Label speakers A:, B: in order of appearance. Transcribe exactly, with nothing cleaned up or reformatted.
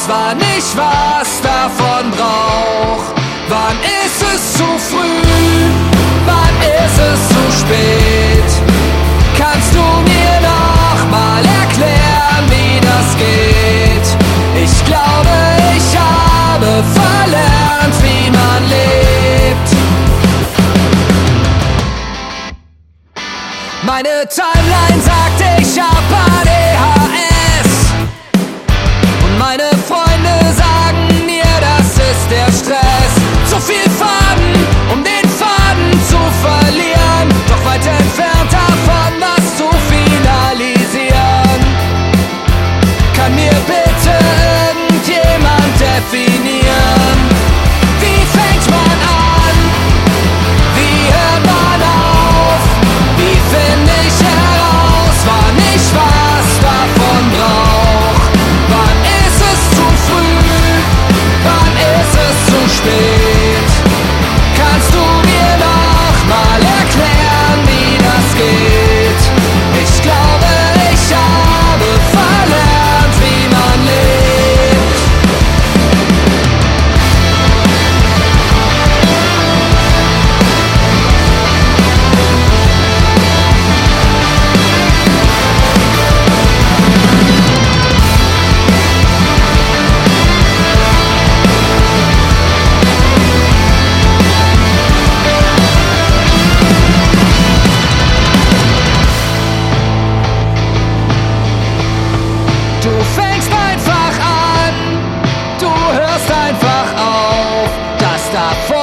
A: wann ich was davon brauch. Wann ist es zu früh? Wann ist es zu spät? Kannst du mir noch mal erklären, wie das geht? Ich glaube, ich habe verlernt, wie man lebt. Meine Timeline sagt, ich hab A D H S. Und meine Freunde sagen mir, das ist der Stress. Zu viel Faden, um den Faden zu verlieren. Doch weit entfernt davon, was zu finalisieren. Kann mir bitte irgendjemand definieren? Wie fängt man an? Wie hört man auf? Wie finde ich heraus, wann ich was davon brauch? Wann ist es zu früh? Wann ist es zu spät? Kannst du mir noch mal erklären, wie das geht? Ich glaube, ich habe verlernt, wie man lebt. Du fängst einfach an, du hörst einfach auf, das davor